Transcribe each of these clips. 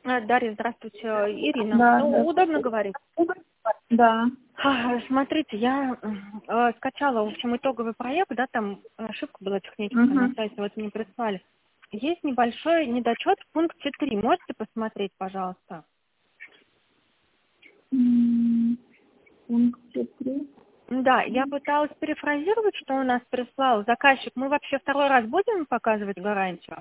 Дарья, здравствуйте. Ирина. Да, Ну, да. удобно говорить? Да. Смотрите, я скачала, в общем, итоговый проект, да, там ошибка была техническая на Угу. сайте, вот мне прислали. Есть небольшой недочет в пункте 3. Можете посмотреть, пожалуйста? Пункт 3. Да, я пыталась перефразировать, что у нас прислал заказчик. Мы вообще второй раз будем показывать гарантию?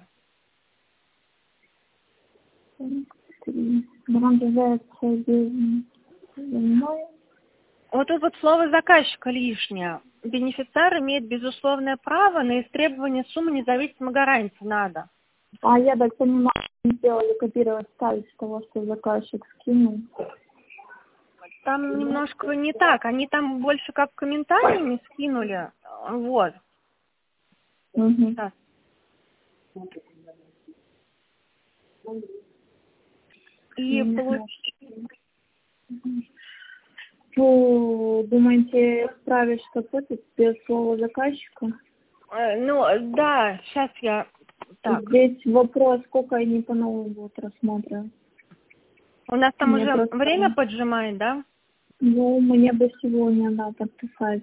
Пункт 3. Гарантизация безумной. Вот тут вот слово заказчика лишнее. Бенефициар имеет безусловное право на истребование суммы независимой гарантии. Надо. А я так понимаю, сделали копировать ставить с того, что заказчик скинул. Там немножко не так. Они там больше как комментариями скинули. Вот. Угу. Сейчас. И Ну, думаете, исправить, что будет без слова заказчика? ну, да, сейчас я... Так. Здесь вопрос, сколько они по-новому будут рассматривать. У нас там Мне уже просто... время поджимает, да? Ну, мне бы сегодня надо подписать.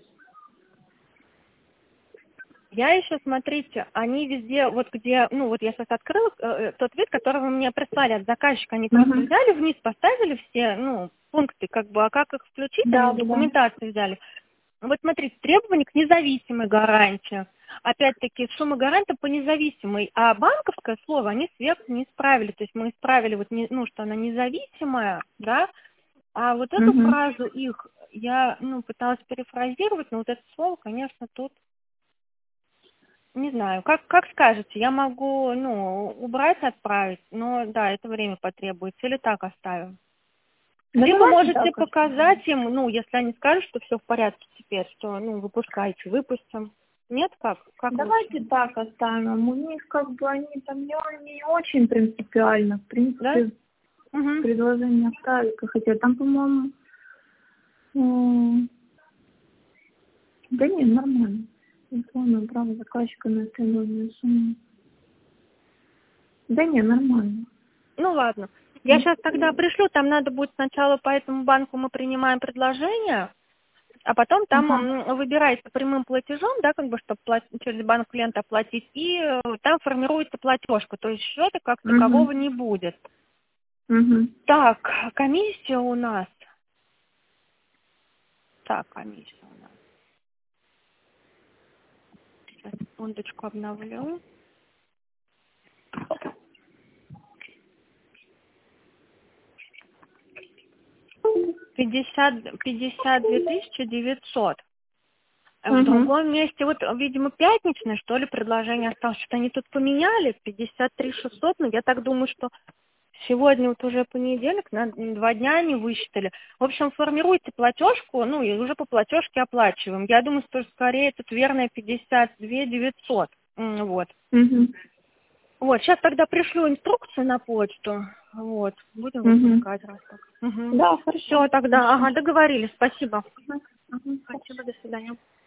Я еще, смотрите, они везде, вот где, ну вот я сейчас открыла тот вид, который вы мне прислали от заказчика, они просто взяли вниз, поставили все, ну, пункты, как бы, а как их включить, Да, они да, да. документацию взяли. Вот смотрите, требования к независимой гарантии. Опять-таки, сумма гаранта по независимой, а банковское слово они сверху не исправили. То есть мы исправили, вот, ну, что она независимая, да, а вот эту Угу. фразу их я, ну, пыталась перефразировать, но вот это слово, конечно, тут не знаю, как скажете, я могу, ну, убрать, отправить, но да, это время потребуется, или так оставим. Да, Либо давайте можете так. показать им, ну, если они скажут, что все в порядке теперь, что, ну, выпускайте, выпустим. Нет, как лучше? Давайте так оставим. У них как бы они там не очень принципиально. В Да? принципе, Угу. предложение оставили, как хотят. Там, по-моему, да нет, нормально. Условное право заказчика на требованную сумму. Да нет, нормально. Ну, ладно. Я сейчас тогда пришлю, там надо будет сначала по этому банку мы принимаем предложение, а потом там Ага. выбирается прямым платежом, да, как бы, чтобы через банк клиента оплатить, и там формируется платежка, то есть счета как такового Угу. не будет. Угу. Так, комиссия у нас. Так, комиссия у нас. Сейчас, секундочку, обновлю. 52 900. В Угу. другом месте, вот, видимо, пятничное, что ли, предложение осталось. Что-то они тут поменяли, 53 600, но я так думаю, что сегодня вот уже понедельник, на 2 дня они высчитали. В общем, формируйте платежку, ну, и уже по платежке оплачиваем. Я думаю, что скорее тут верная 52 900. Вот. Угу. Вот, сейчас тогда пришлю инструкцию на почту. Вот, будем Угу. выпускать раз так. Угу. Да, хорошо. Все, тогда, ага, договорились, спасибо. Угу. Спасибо, до свидания.